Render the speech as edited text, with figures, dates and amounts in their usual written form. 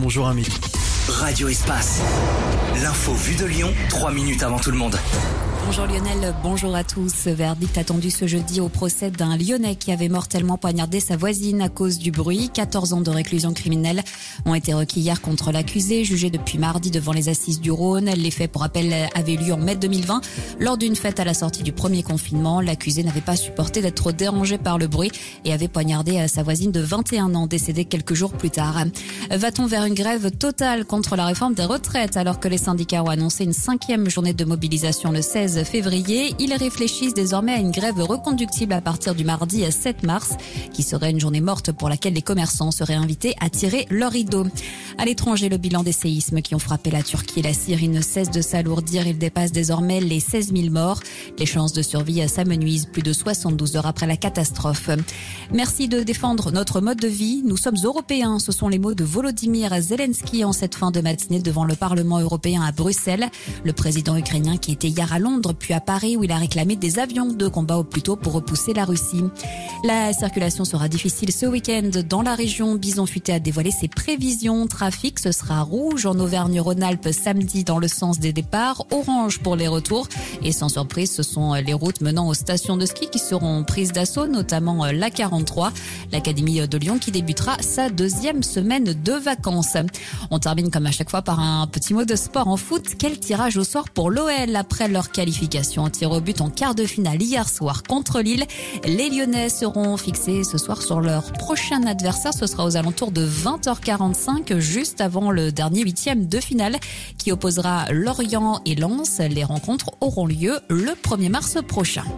Bonjour Amélie. Radio Espace. L'info vue de Lyon, 3 minutes avant tout le monde. Bonjour Lionel, bonjour à tous. Verdict attendu ce jeudi au procès d'un Lyonnais qui avait mortellement poignardé sa voisine à cause du bruit. 14 ans de réclusion criminelle ont été requis hier contre l'accusé, jugé depuis mardi devant les assises du Rhône. Les faits, pour rappel, avaient lieu en mai 2020. Lors d'une fête à la sortie du premier confinement, l'accusé n'avait pas supporté d'être trop dérangé par le bruit et avait poignardé sa voisine de 21 ans, décédée quelques jours plus tard. Va-t-on vers une grève totale contre la réforme des retraites alors que les syndicats ont annoncé une 5e journée de mobilisation le 16 février? Ils réfléchissent désormais à une grève reconductible à partir du mardi 7 mars, qui serait une journée morte pour laquelle les commerçants seraient invités à tirer leur rideau. À l'étranger, le bilan des séismes qui ont frappé la Turquie et la Syrie ne cesse de s'alourdir. Il dépasse désormais les 16 000 morts. Les chances de survie s'amenuisent plus de 72 heures après la catastrophe. Merci de défendre notre mode de vie. Nous sommes européens. Ce sont les mots de Volodymyr Zelensky en cette fin de matinée devant le Parlement européen à Bruxelles. Le président ukrainien qui était hier à Londres puis à Paris où il a réclamé des avions de combat au plus tôt pour repousser la Russie. La circulation sera difficile ce week-end dans la région. Bison Futé a dévoilé ses prévisions. Trafic, ce sera rouge en Auvergne-Rhône-Alpes samedi dans le sens des départs, orange pour les retours. Et sans surprise, ce sont les routes menant aux stations de ski qui seront prises d'assaut, notamment la 43, l'Académie de Lyon qui débutera sa 2e semaine de vacances. On termine comme à chaque fois par un petit mot de sport en foot. Quel tirage au sort pour l'OL après leur qualification au tir au but en quart de finale hier soir contre Lille. Les Lyonnais seront fixés ce soir sur leur prochain adversaire. Ce sera aux alentours de 20h45, juste avant le dernier 8e de finale qui opposera Lorient et Lens. Les rencontres auront lieu le 1er mars prochain.